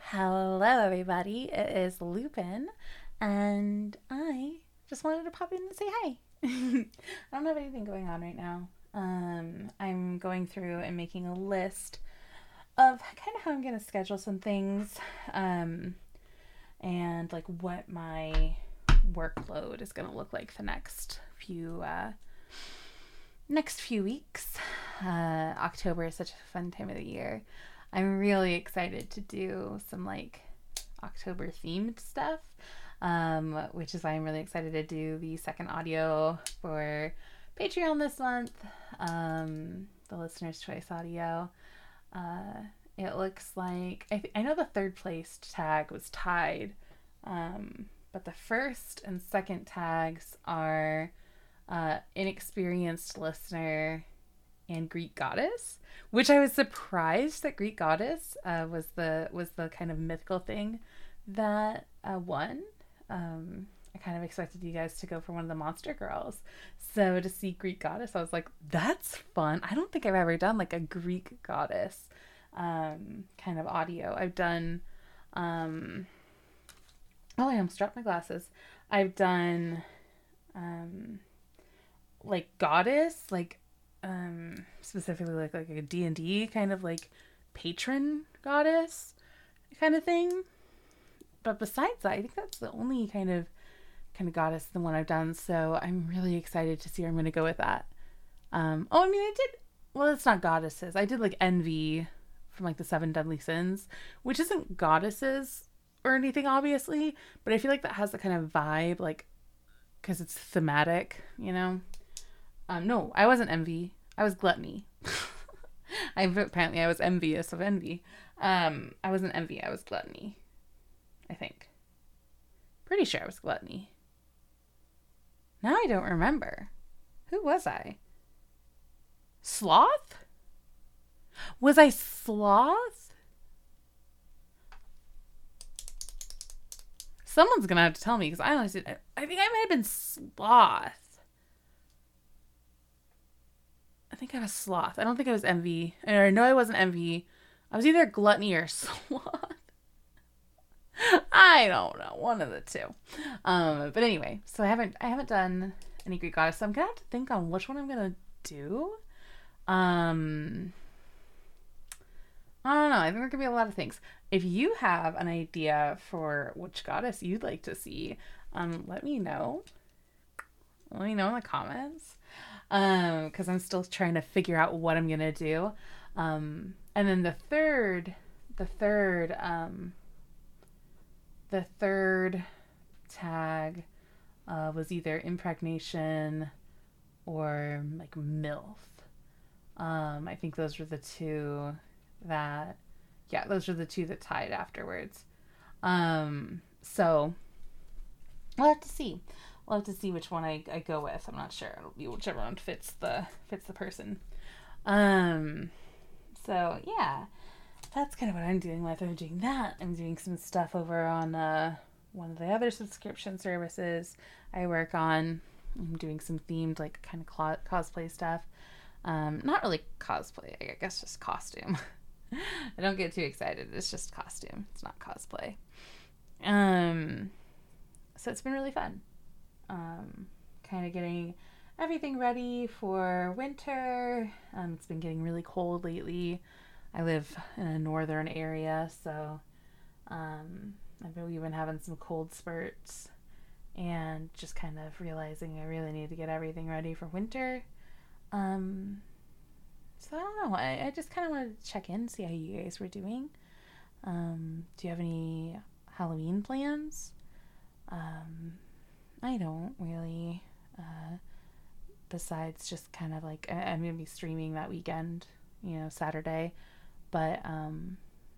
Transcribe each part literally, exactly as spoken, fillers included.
Hello, everybody. It is Lupin, and I just wanted to pop in and say hi. I don't have anything going on right now. Um, I'm going through and making a list of kind of how I'm going to schedule some things, um, and like what my workload is going to look like the next few uh, next few weeks. Uh, October is such a fun time of the year. I'm really excited to do some like October themed stuff, um, which is why I'm really excited to do the second audio for Patreon this month, um, the listener's choice audio. Uh, it looks like, I, th- I know the third place tag was tied, um, but the first and second tags are uh, inexperienced listener and Greek goddess, which I was surprised that Greek goddess uh, was the was the kind of mythical thing that uh, won. Um, I kind of expected you guys to go for one of the monster girls. So to see Greek goddess, I was like, that's fun. I don't think I've ever done like a Greek goddess um, kind of audio. I've done, um, oh, I almost dropped my glasses. I've done um, like goddess, like um specifically like like a D and D kind of like patron goddess kind of thing, but besides that I think that's the only kind of kind of goddess the one I've done, so I'm really excited to see where I'm going to go with that. Um oh, I mean, I did, well, it's not goddesses, I did like envy from like the Seven Deadly Sins, which isn't goddesses or anything obviously, but I feel like that has the kind of vibe, like because it's thematic, you know. Um, no, I wasn't envy. I was gluttony. I apparently I was envious of envy. Um, I wasn't envy. I was gluttony. I think. Pretty sure I was gluttony. Now I don't remember. Who was I? Sloth? Was I sloth? Someone's gonna have to tell me because I honestly, I think I might have been sloth. I think I was sloth. I don't think I was envy. Or I know I wasn't envy. I was either gluttony or sloth. I don't know. One of the two. Um, but anyway, so I haven't I haven't done any Greek goddess, so I'm gonna have to think on which one I'm gonna do. Um, I don't know. I think there could be a lot of things. If you have an idea for which goddess you'd like to see, um, let me know. Let me know in the comments. Um, because I'm still trying to figure out what I'm gonna do. Um, and then the third, the third, um, the third tag uh, was either impregnation or like MILF. Um, I think those were the two that, yeah, those were the two that tied afterwards. Um, so we'll have to see. We'll have to see which one I, I go with. I'm not sure. It'll be whichever one fits the fits the person. Um, so yeah, that's kind of what I'm doing. While I'm doing that, I'm doing some stuff over on uh, one of the other subscription services I work on. I'm doing some themed, like, kind of cl- cosplay stuff. Um, not really cosplay, I guess just costume. I don't get too excited. It's just costume. It's not cosplay. Um, so it's been really fun. Um, kind of getting everything ready for winter. Um, it's been getting really cold lately. I live in a northern area, so um, I've been, we've been having some cold spurts, and just kind of realizing I really need to get everything ready for winter. Um, so I don't know. I, I just kind of wanted to check in, see how you guys were doing. Um, do you have any Halloween plans? Um, I don't really, uh, besides just kind of like, I, I'm going to be streaming that weekend, you know, Saturday, but, um,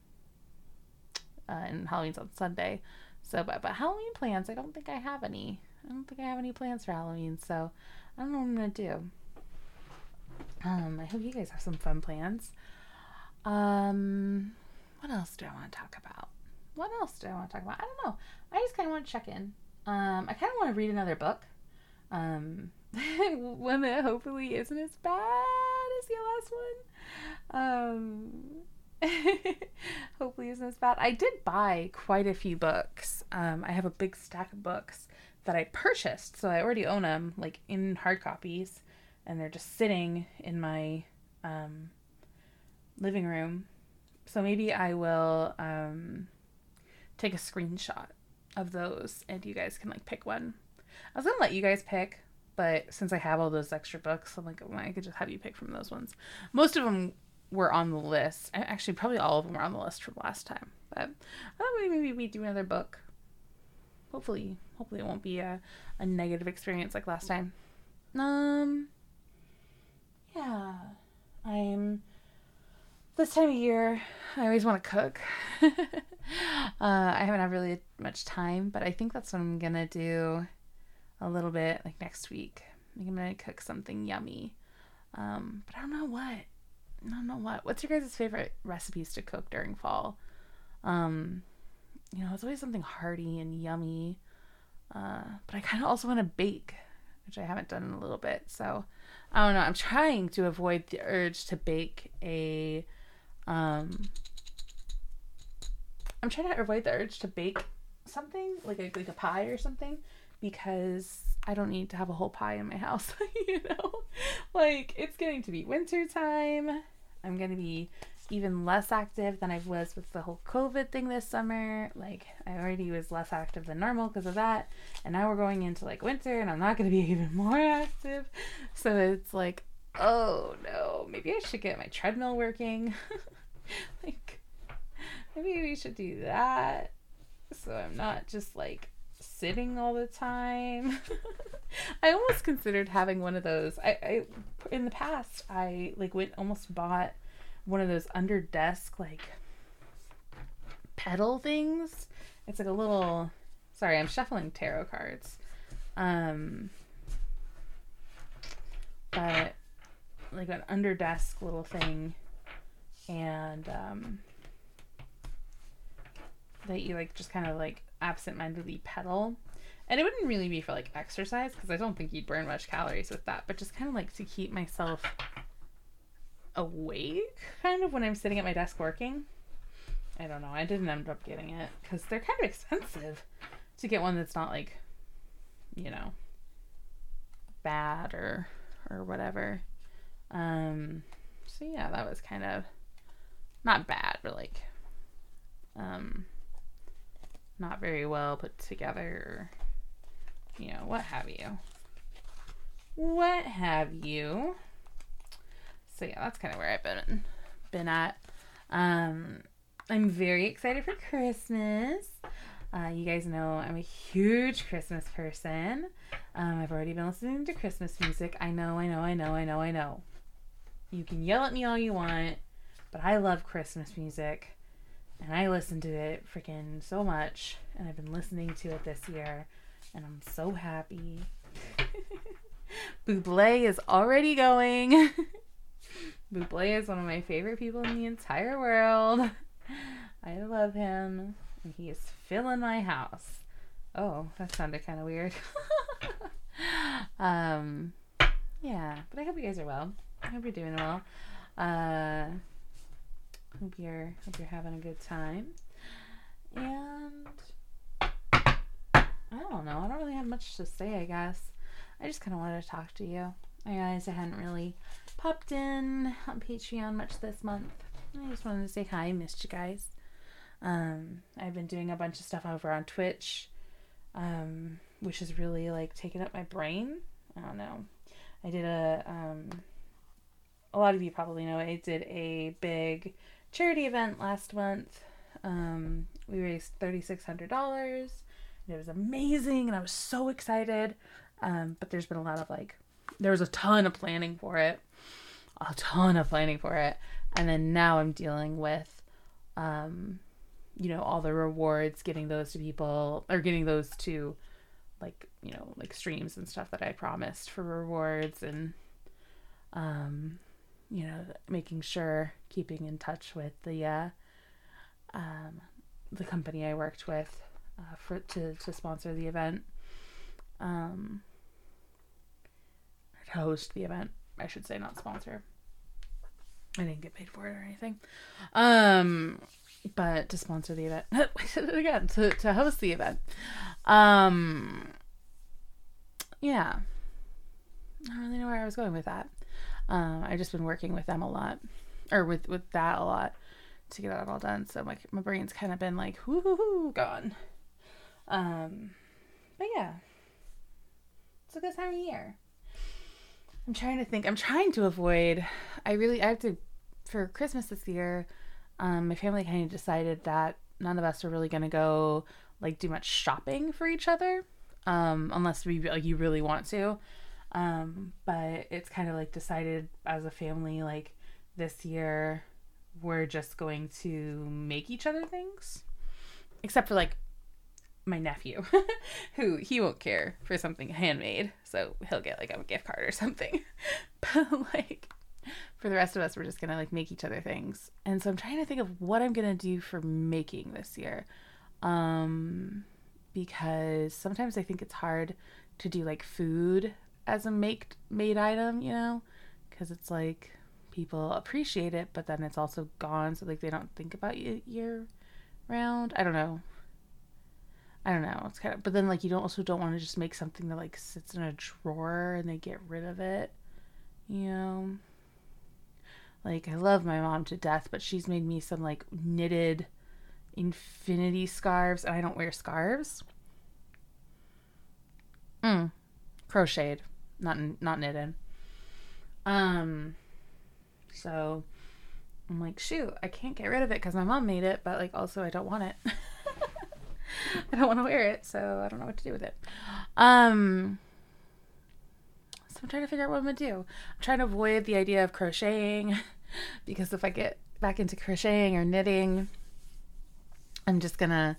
uh, and Halloween's on Sunday, so, but, but Halloween plans, I don't think I have any, I don't think I have any plans for Halloween, so I don't know what I'm going to do. Um, I hope you guys have some fun plans. Um, what else do I want to talk about? What else do I want to talk about? I don't know. I just kind of want to check in. Um, I kind of want to read another book. Um, one that hopefully isn't as bad as the last one. Um, Hopefully isn't as bad. I did buy quite a few books. Um, I have a big stack of books that I purchased, so I already own them, like in hard copies, and they're just sitting in my um, living room. So maybe I will um, take a screenshot of those, and you guys can like pick one. I was gonna let you guys pick, but since I have all those extra books, I'm like, well, I could just have you pick from those ones. Most of them were on the list. Actually, probably all of them were on the list from last time. But I thought maybe we do another book. Hopefully, hopefully it won't be a, a negative experience like last time. Um, yeah, I'm. This time of year, I always want to cook. uh, I haven't had really much time, but I think that's what I'm gonna do a little bit like next week. I think I'm gonna cook something yummy. Um, but I don't know what. I don't know what. What's your guys' favorite recipes to cook during fall? Um, you know, it's always something hearty and yummy. Uh, but I kind of also want to bake, which I haven't done in a little bit. So I don't know. I'm trying to avoid the urge to bake a. Um, I'm trying to avoid the urge to bake something like a like a pie or something, because I don't need to have a whole pie in my house. You know, like it's getting to be winter time. I'm gonna be even less active than I was with the whole COVID thing this summer. Like I already was less active than normal because of that, and now we're going into like winter, and I'm not gonna be even more active. So it's like, oh no, maybe I should get my treadmill working. Like maybe we should do that, so I'm not just like sitting all the time. I almost considered having one of those. I, I in the past I like went almost bought one of those under desk like pedal things. It's like a little, sorry, I'm shuffling tarot cards. Um but like an under desk little thing, and um that you like just kind of like absentmindedly pedal. And it wouldn't really be for like exercise, because I don't think you'd burn much calories with that, but just kind of like to keep myself awake kind of when I'm sitting at my desk working. I don't know. I didn't end up getting it because they're kind of expensive to get one that's not like, you know, bad or or whatever. Um so yeah, that was kind of not bad, but like um not very well put together, or, you know, what have you. What have you. So yeah, that's kind of where I've been been at. Um, I'm very excited for Christmas. Uh, you guys know I'm a huge Christmas person. Um, I've already been listening to Christmas music. I know, I know, I know, I know, I know. You can yell at me all you want, but I love Christmas music. And I listen to it freaking so much. And I've been listening to it this year. And I'm so happy. Buble is already going. Buble is one of my favorite people in the entire world. I love him. And he is filling my house. Oh, that sounded kind of weird. um, yeah, but I hope you guys are well. I hope you're doing well. Uh, hope you're hope you're having a good time. And I don't know. I don't really have much to say, I guess. I just kind of wanted to talk to you. I realized I hadn't really popped in on Patreon much this month. I just wanted to say hi. I missed you guys. Um, I've been doing a bunch of stuff over on Twitch, um, which has really like taken up my brain. I don't know. I did a, um, a lot of you probably know I did a big charity event last month. Um, we raised three thousand six hundred dollars. And it was amazing, and I was so excited. Um, but there's been a lot of like, there was a ton of planning for it. A ton of planning for it. And then now I'm dealing with, um, you know, all the rewards, getting those to people, or getting those to, like, you know, like streams and stuff that I promised for rewards, and, um, you know, making sure, keeping in touch with the, uh, um, the company I worked with, uh, for, to, to sponsor the event, um, to host the event, I should say, not sponsor. I didn't get paid for it or anything. Um, but to sponsor the event. I said it again. To, to host the event. Um, yeah. I don't really know where I was going with that. Um, I've just been working with them a lot. Or with, with that a lot. To get that all done. So my, my brain's kind of been like, whoo hoo hoo, gone. Um, but yeah. It's a good time of year. I'm trying to think. I'm trying to avoid. I really. I have to. For Christmas this year, um, my family kind of decided that none of us are really gonna go like do much shopping for each other, um, unless we like you really want to. Um, but it's kind of like decided as a family like this year we're just going to make each other things, except for like my nephew who he won't care for something handmade, so he'll get like a gift card or something. But like for the rest of us, we're just gonna like make each other things. And so I'm trying to think of what I'm gonna do for making this year, um because sometimes I think it's hard to do like food as a make made item, you know, because it's like people appreciate it, but then it's also gone, so like they don't think about you year round. I don't know I don't know. It's kind of, but then like you don't also don't want to just make something that like sits in a drawer and they get rid of it, you know. Like I love my mom to death, but she's made me some like knitted infinity scarves, and I don't wear scarves. Mm, crocheted, not not knitted. Um, so I'm like, shoot, I can't get rid of it because my mom made it, but like also I don't want it. I don't want to wear it, so I don't know what to do with it. Um, so I'm trying to figure out what I'm going to do. I'm trying to avoid the idea of crocheting because if I get back into crocheting or knitting, I'm just going to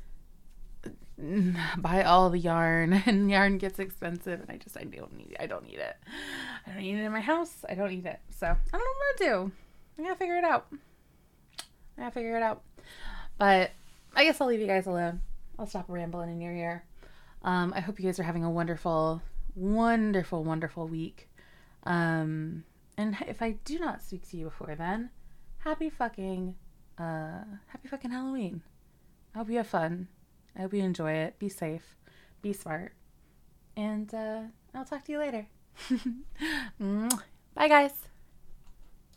buy all the yarn, and yarn gets expensive, and I just, I don't need it. I don't need it. I don't need it in my house. I don't need it. So I don't know what to do. I gotta figure it out. I gotta figure it out. But I guess I'll leave you guys alone. I'll stop rambling in your ear. Um, I hope you guys are having a wonderful, wonderful, wonderful week. Um, and if I do not speak to you before then, happy fucking, uh, happy fucking Halloween. I hope you have fun. I hope you enjoy it. Be safe. Be smart. And uh, I'll talk to you later. Bye, guys.